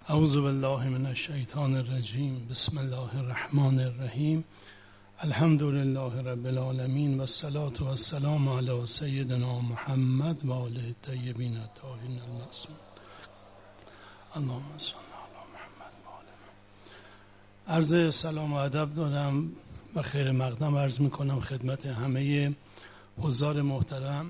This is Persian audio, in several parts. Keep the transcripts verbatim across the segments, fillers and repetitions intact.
اعوذ بالله من الشیطان الرجیم. بسم الله الرحمن الرحیم. الحمد لله رب العالمین و الصلاة و السلام علی سیدنا محمد و آله الطیبین الطاهرین المعصومین. اللهم صل علی محمد و آله. عرض سلام و ادب دارم و خیر مقدم عرض میکنم خدمت همه حضار محترم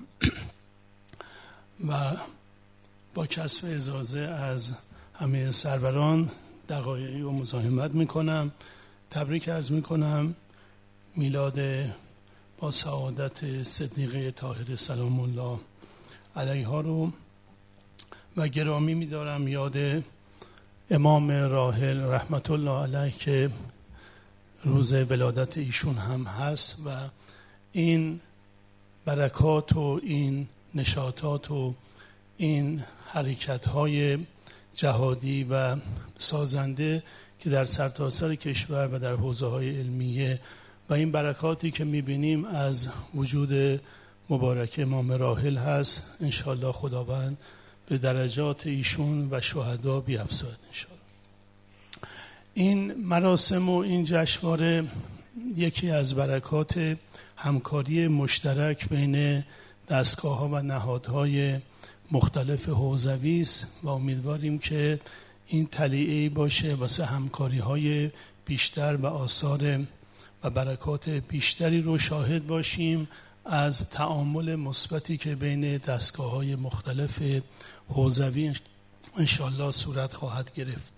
و با کسب اجازه از همه سروران دقایقی و مزاحمت میکنم. تبریک عرض میکنم میلاد با سعادت صدیقه طاهره سلام الله علیها رو و گرامی میدارم یاد امام راحل رحمت الله علیه که روز ولادت ایشون هم هست و این برکات و این نشاطات و این حرکت‌های جهادی و سازنده که در سرتاسر کشور و در حوزه‌های علمیه و این برکاتی که می‌بینیم از وجود مبارک امام راحل هست، انشاءالله خداوند به درجات ایشون و شهدا بیفزاید انشاءالله. این مراسم و این جشنواره یکی از برکات همکاری مشترک بین دستگاه‌ها و نهادهای مختلف حوزوی است و امیدواریم که این تلیعه‌ای باشه واسه همکاری‌های بیشتر و آثار و برکات بیشتری رو شاهد باشیم از تعامل مثبتی که بین دستگاه‌های مختلف حوزوی انشالله صورت خواهد گرفت.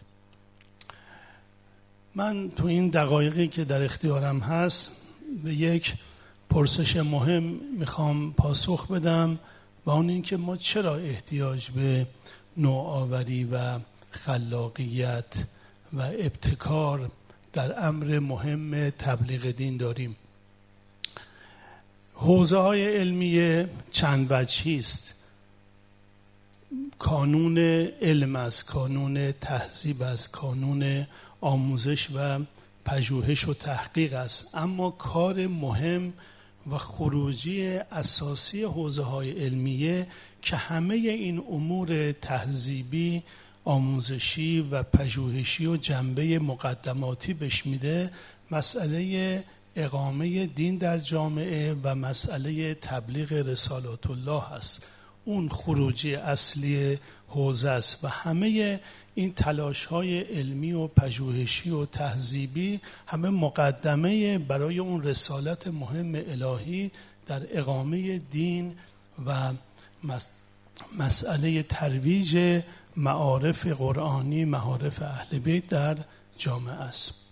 من تو این دقایقی که در اختیارم هست به یک پرسش مهم میخوام پاسخ بدم و اون این که ما چرا احتیاج به نوآوری و خلاقیت و ابتکار در امر مهم تبلیغ دین داریم. حوزه های علمی چند وجهی است. کانون علم است، کانون تهذیب است، کانون آموزش و پژوهش و تحقیق است، اما کار مهم و خروجی اساسی حوزه های علمیه که همه این امور تهذیبی، آموزشی و پژوهشی و جنبه مقدماتی بهش میده، مسئله اقامه دین در جامعه و مسئله تبلیغ رسالات الله هست. اون خروجی اصلی حوزه است و همه این تلاش های علمی و پژوهشی و تهذیبی همه مقدمه برای اون رسالت مهم الهی در اقامه دین و مسئله ترویج معارف قرآنی، معارف اهل بیت در جامعه است.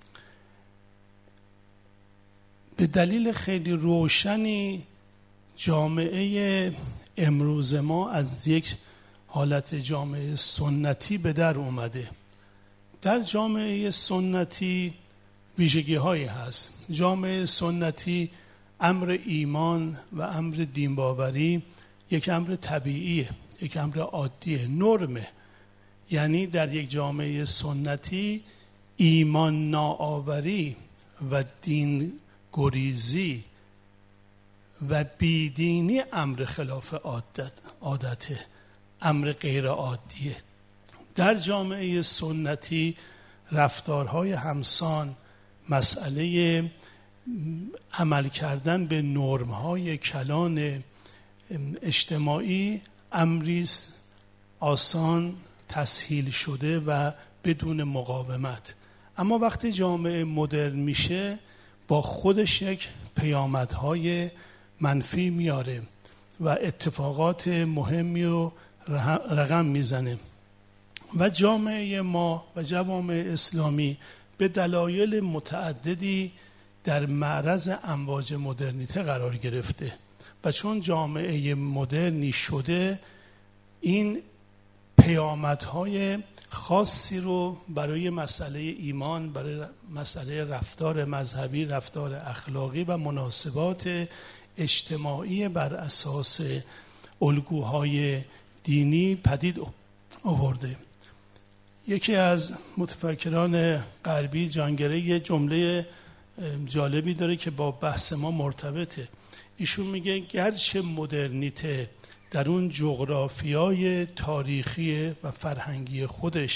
به دلیل خیلی روشنی جامعه امروز ما از یک حالت جامعه سنتی به در اومده. در جامعه سنتی ویژگی هایی هست. جامعه سنتی امر ایمان و امر دینباوری یک امر طبیعیه، یک امر عادیه، نرمه. یعنی در یک جامعه سنتی ایمان ناآوری و دین گریزی و بیدینی امر خلاف عادت عادته، امر غیر عادیه. در جامعه سنتی رفتارهای همسان، مسئله عمل کردن به نرم‌های کلان اجتماعی امری آسان تسهیل شده و بدون مقاومت. اما وقتی جامعه مدرن میشه با خودش یک پیامدهای منفی میاره و اتفاقات مهمی رو رقم میزنه و جامعه ما و جوامع اسلامی به دلایل متعددی در معرض امواج مدرنیته قرار گرفته و چون جامعه مدرنی شده این پیامدهای خاصی رو برای مسئله ایمان، برای مسئله رفتار مذهبی، رفتار اخلاقی و مناسبات اجتماعی بر اساس الگوهای دینی پدید آورده. یکی از متفکران غربی جانگره یه جمله جالبی داره که با بحث ما مرتبطه. ایشون میگه گرچه مدرنیته در اون جغرافیای تاریخی و فرهنگی خودش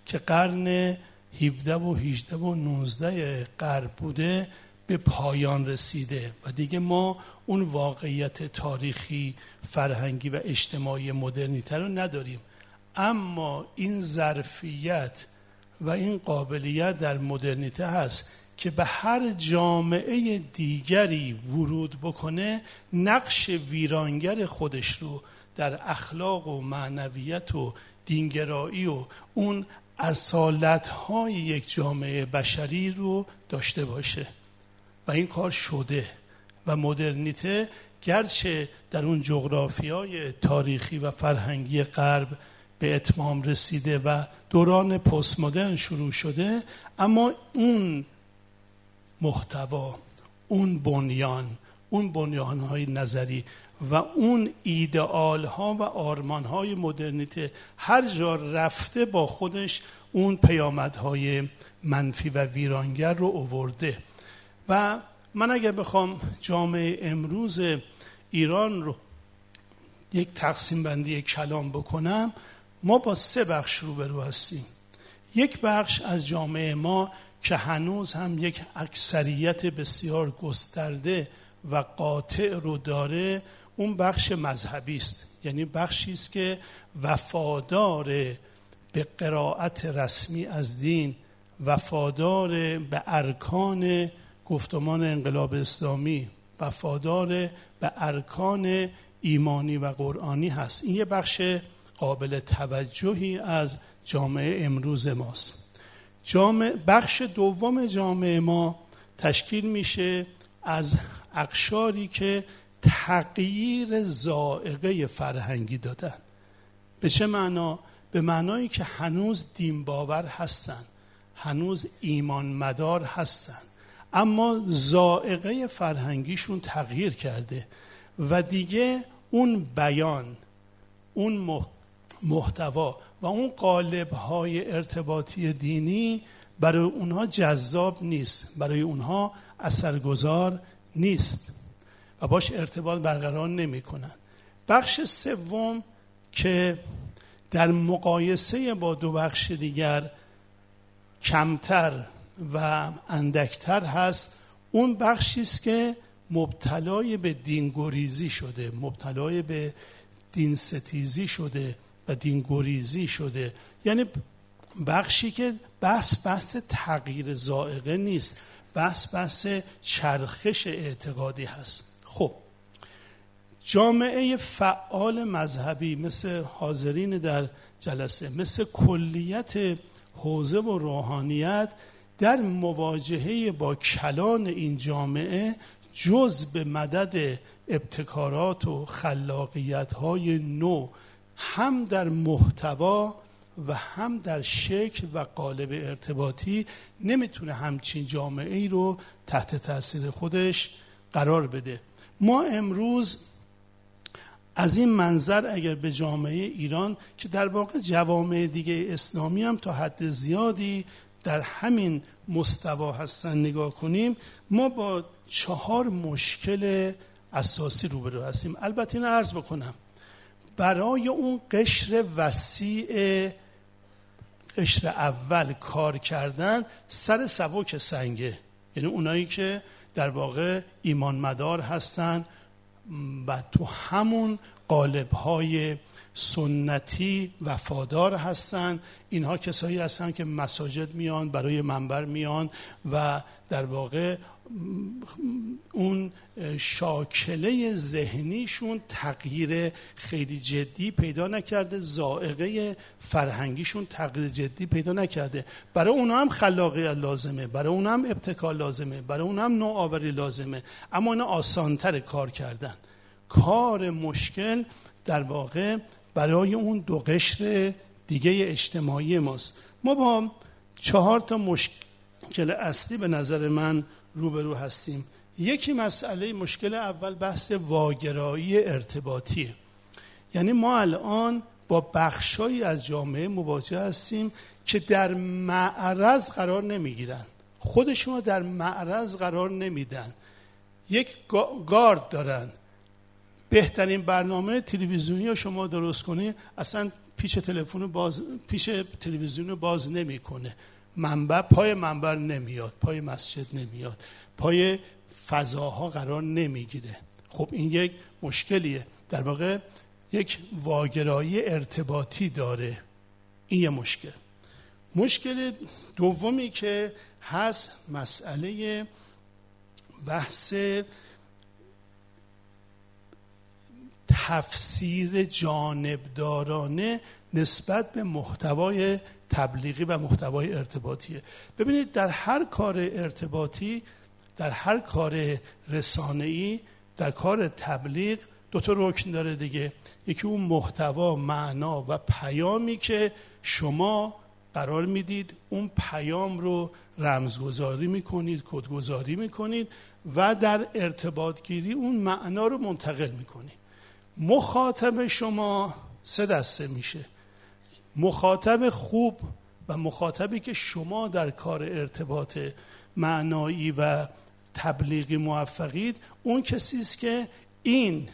که قرن هفده و هجده و نوزده غرب بوده به پایان رسیده و دیگه ما اون واقعیت تاریخی، فرهنگی و اجتماعی مدرنیته رو نداریم. اما این ظرفیت و این قابلیت در مدرنیته هست که به هر جامعه دیگری ورود بکنه، نقش ویرانگر خودش رو در اخلاق و معنویت و دینگرایی و اون اصالت‌های یک جامعه بشری رو داشته باشه و این کار شده. و مدرنیته گرچه در اون جغرافیای تاریخی و فرهنگی غرب به اتمام رسیده و دوران پست مدرن شروع شده، اما اون محتوا، اون بنیان، اون بنیان‌های نظری و اون ایدئال‌ها و آرمان‌های مدرنیته هر جا رفته با خودش اون پیامدهای منفی و ویرانگر رو آورده. و من اگر بخوام جامعه امروز ایران رو یک تقسیم بندی کلام بکنم، ما با سه بخش روبرو هستیم. یک بخش از جامعه ما که هنوز هم یک اکثریت بسیار گسترده و قاطع رو داره، اون بخش مذهبی است. یعنی بخشی است که وفادار به قرائت رسمی از دین، وفادار به ارکان گفتمان انقلاب اسلامی، وفادار به ارکان ایمانی و قرآنی هست. این یه بخش قابل توجهی از جامعه امروز ماست. جامعه بخش دوم جامعه ما تشکیل میشه از اقشاری که تغییر ذائقه فرهنگی دادن. به چه معنا؟ به معنایی که هنوز دین باور هستن، هنوز ایمان مدار هستن، اما ذائقه فرهنگیشون تغییر کرده و دیگه اون بیان، اون محتوا و اون قالب‌های ارتباطی دینی برای اونها جذاب نیست، برای اونها اثرگذار نیست و باش ارتباط برقرار نمی‌کنن. بخش سوم که در مقایسه با دو بخش دیگر کمتر و اندکتر هست، اون بخشی است که مبتلای به دینگریزی شده، مبتلای به دین ستیزی شده و دینگریزی شده. یعنی بخشی که بحث بحث تغییر ذائقه نیست، بحث بحث چرخش اعتقادی هست. خب جامعه فعال مذهبی مثل حاضرین در جلسه، مثل کلیت حوزه و روحانیت، در مواجهه با کلان این جامعه جز به مدد ابتکارات و خلاقیت‌های نو، هم در محتوا و هم در شکل و قالب ارتباطی، نمیتونه همچین جامعه ای رو تحت تاثیر خودش قرار بده. ما امروز از این منظر اگر به جامعه ایران که در واقع جوامع دیگه اسلامی هم تا حد زیادی در همین مستوا هستن نگاه کنیم، ما با چهار مشکل اساسی روبرو هستیم. البته این عرض بکنم برای اون قشر وسیع، قشر اول کار کردن سر سبک سنگه، یعنی اونایی که در واقع ایمان مدار هستن و تو همون قالب‌های سنتی وفادار هستن. اینها کسایی هستن که مساجد میان، برای منبر میان و در واقع اون شاکله ذهنیشون تغییر خیلی جدی پیدا نکرده، ذائقه فرهنگیشون تغییر جدی پیدا نکرده. برای اونها هم خلاقیت لازمه، برای اونها هم ابتکار لازمه، برای اونها هم نوآوری لازمه، اما اینا آسان‌تر کار کردن. کار مشکل در واقع برای اون دو قشر دیگه اجتماعی ماست. ما با چهار تا مشکل اصلی به نظر من روبرو هستیم. یکی مسئله مشکل اول بحث واگرایی ارتباطیه. یعنی ما الان با بخشایی از جامعه مواجه هستیم که در معرض قرار نمیگیرن، خودشون در معرض قرار نمیدن، یک گارد دارن. بهترین برنامه تلویزیونی رو شما درست کنی، اصلا پیچ تلفن باز پیچ تلویزیون باز نمیکنه، منبر پای منبر نمیاد، پای مسجد نمیاد، پای فضاها قرار نمیگیره. خب این یک مشکلیه، در واقع یک واگرایی ارتباطی داره. این یه مشکل. مشکل دومی که هست مسئله بحث تفسیر جانبدارانه نسبت به محتوای تبلیغی و محتوای ارتباطیه. ببینید در هر کار ارتباطی، در هر کار رسانه‌ای، در کار تبلیغ دو تا رکن داره دیگه. یکی اون محتوا، معنا و پیامی که شما قرار میدید اون پیام رو رمزگذاری میکنید، کدگذاری میکنید و در ارتباط گیری اون معنا رو منتقل میکنید. مخاطب شما سه دسته میشه. مخاطب خوب و مخاطبی که شما در کار ارتباط معنایی و تبلیغی موفقید، اون کسی است که این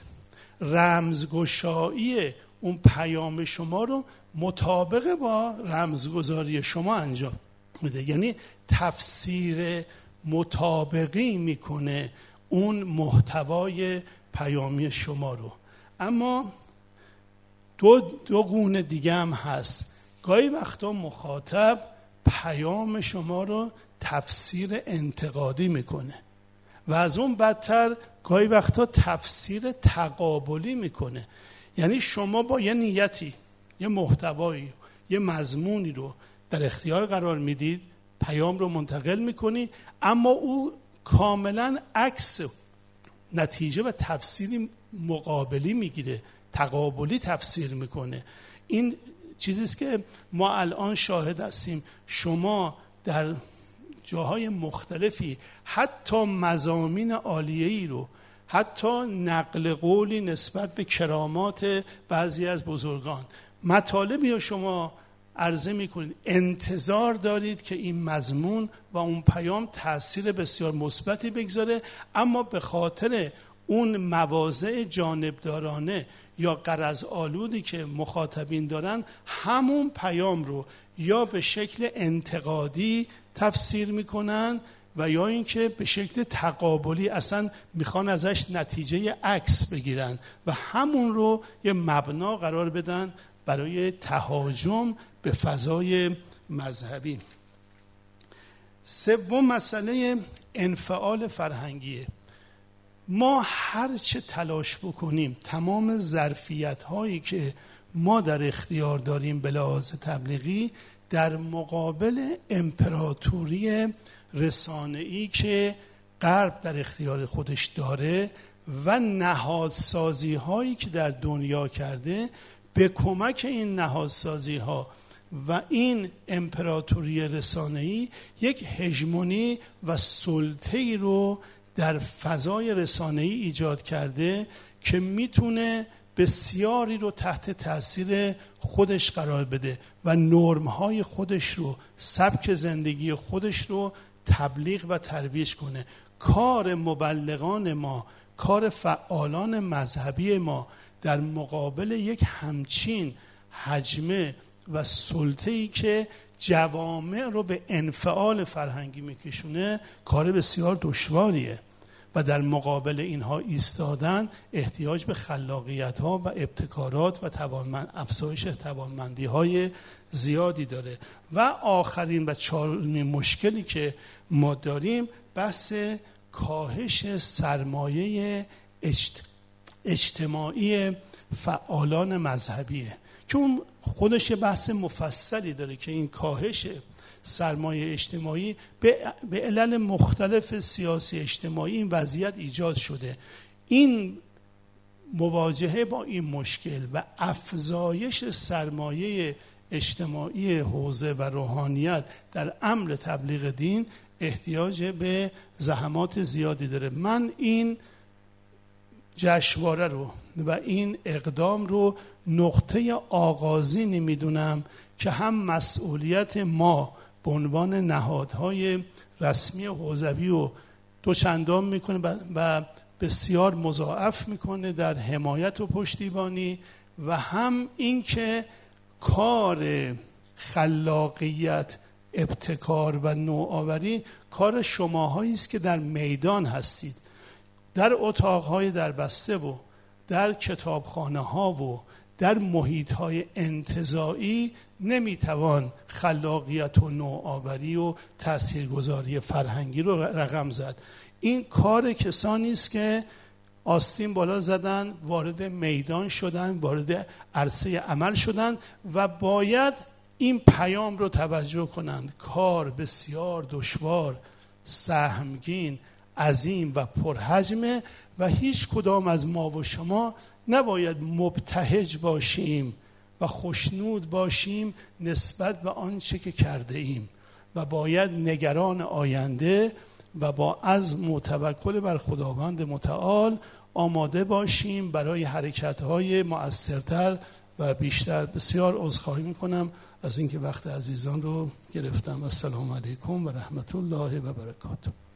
رمزگشایی اون پیام شما رو مطابق با رمزگذاری شما انجام میده، یعنی تفسیر مطابقی میکنه اون محتوای پیامی شما رو. اما دو, دو گونه دیگه هم هست. گاهی وقتا مخاطب پیام شما رو تفسیر انتقادی میکنه و از اون بدتر گاهی وقتا تفسیر تقابلی میکنه. یعنی شما با یه نیتی، یه محتوایی، یه مضمونی رو در اختیار قرار میدید، پیام رو منتقل میکنی، اما او کاملا عکس نتیجه و تفسیری مقابلی میگیره، تقابلی تفسیر میکنه. این چیزیست که ما الان شاهد هستیم. شما در جاهای مختلفی حتی مضامین عالیه‌ای رو، حتی نقل قولی نسبت به کرامات بعضی از بزرگان، مطالبی رو شما عرضه میکنید، انتظار دارید که این مضمون و اون پیام تأثیر بسیار مثبتی بگذاره، اما به خاطر اون مواضع جانبدارانه یا غرض آلودی که مخاطبین دارن، همون پیام رو یا به شکل انتقادی تفسیر میکنن و یا اینکه به شکل تقابلی اصلا میخوان ازش نتیجه عکس بگیرن و همون رو یه مبنا قرار بدن برای تهاجم به فضای مذهبی. سوم مسئله انفعال فرهنگیه. ما هر چه تلاش بکنیم، تمام ظرفیت هایی که ما در اختیار داریم به لحاظ تبلیغی، در مقابل امپراتوری رسانه‌ای که غرب در اختیار خودش داره و نهادسازی هایی که در دنیا کرده، به کمک این نهادسازی ها و این امپراتوری رسانه‌ای یک هژمونی و سلطه‌ای رو در فضای رسانه‌ای ایجاد کرده که میتونه بسیاری رو تحت تاثیر خودش قرار بده و نرم‌های خودش رو، سبک زندگی خودش رو تبلیغ و ترویج کنه. کار مبلغان ما، کار فعالان مذهبی ما در مقابل یک همچین حجمه و سلطه‌ای که جوامع رو به انفعال فرهنگی میکشونه، کار بسیار دشواریه و در مقابل اینها ایستادن احتیاج به خلاقیت‌ها و ابتکارات و توانمند افزایش توانمندی‌های زیادی داره. و آخرین و چهارمین مشکلی که ما داریم بحث کاهش سرمایه اجتماعی فعالان مذهبیه، چون خودش بحث مفصلی داره که این کاهش سرمایه اجتماعی به علل مختلف سیاسی اجتماعی این وضعیت ایجاد شده. این مواجهه با این مشکل و افزایش سرمایه اجتماعی حوزه و روحانیت در امر تبلیغ دین احتیاج به زحمات زیادی داره. من این جشنواره رو و این اقدام رو نقطه آغازینی میدونم که هم مسئولیت ما به عنوان نهادهای رسمی حوزوی رو دوچندان میکنه و بسیار مضاعف میکنه در حمایت و پشتیبانی، و هم این که کار خلاقیت، ابتکار و نوآوری کار شماهایی است که در میدان هستید، در اتاقهای در بسته و در کتابخانه ها و در محیط های انتزاعی نمیتوان خلاقیت و نوآوری و تاثیرگذاری فرهنگی رو رقم زد. این کار کسانی است که آستین بالا زدن، وارد میدان شدن، وارد عرصه عمل شدن و باید این پیام رو توجه کنند. کار بسیار دشوار، سهمگین، عظیم و پرحجمه و هیچ کدام از ما و شما نباید مبتهج باشیم و خوشنود باشیم نسبت به آنچه که کرده ایم و باید نگران آینده و با عزم و توکل بر خداوند متعال آماده باشیم برای حرکت‌های مؤثرتر و بیشتر. بسیار عذرخواهی می‌کنم از اینکه وقت عزیزان رو گرفتم. السلام علیکم و رحمت الله و برکاته.